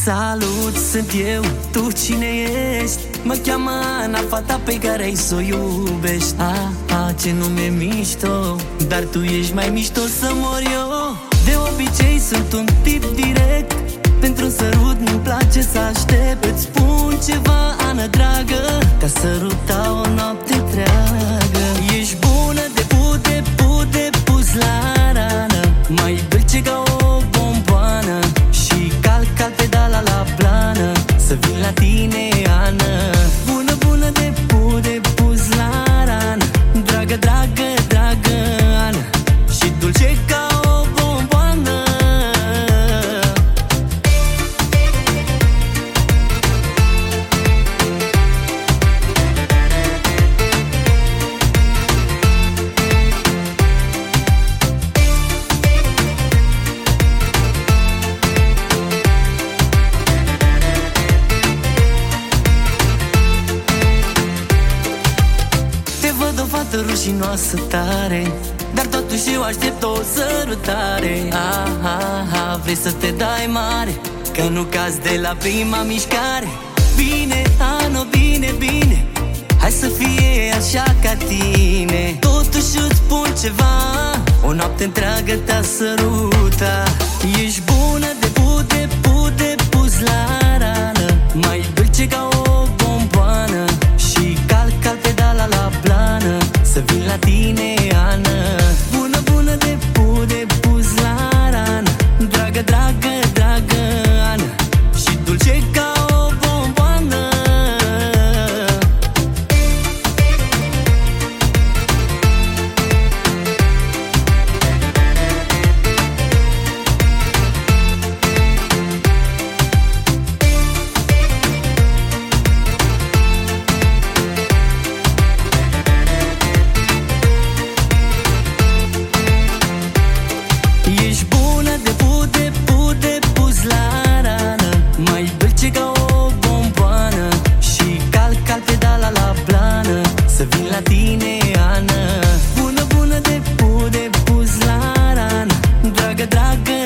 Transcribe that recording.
Salut, sunt eu, tu cine ești? Mă cheamă Ana, fata pe care-ai s-o iubești. Ce nume mișto, dar tu ești mai mișto să mor eu. De obicei sunt un tip direct, pentru-un sărut nu-mi place să aștept. Îți spun ceva, Ana dragă, te-a săruta o noapte întreagă. Ești bună de pude pus la rană, mai dulce ca o bomboană, și cal pedala la plană, să vin la tine, Ana. Bună de pus la rană, dragă Ana, și dulce ca o bomboană. Rușinoasă tare, dar totuși eu aștept o sărutare. Vrei să te dai mare, că nu cazi de la prima mișcare. Bine, Ana, bine, hai să fie așa ca tine. Totuși îți spun ceva, o noapte întreagă te-a săruta. Ești bună de pude pus la rană, mai dulce ca o bomboană, și cal pedala la plană, să vin la tine, Ana. Bună de pus la rană, dragă Ana, și dulce ca o bomboană. Să vin la tine, Ana. Bună de pus la rană, dragă